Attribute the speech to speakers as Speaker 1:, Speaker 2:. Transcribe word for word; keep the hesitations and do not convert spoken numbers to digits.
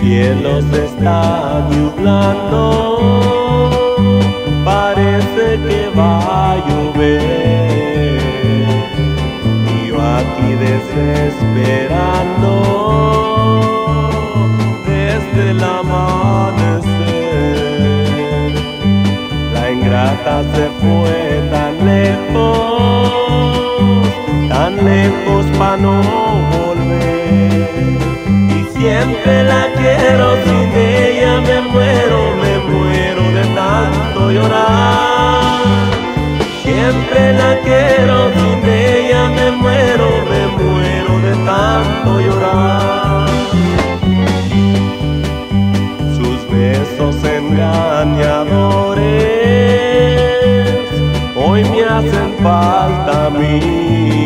Speaker 1: cielo se está nublando, parece que va a llover, y yo aquí desesperando desde el amanecer. La ingrata se fue tan lejos, tan lejos pa' no volver, y siempre la quiero, sin ella me muero, me muero de tanto llorar. Siempre la quiero, sin ella me muero, me muero de tanto llorar. Sus besos engañadores hoy me hacen falta a mí,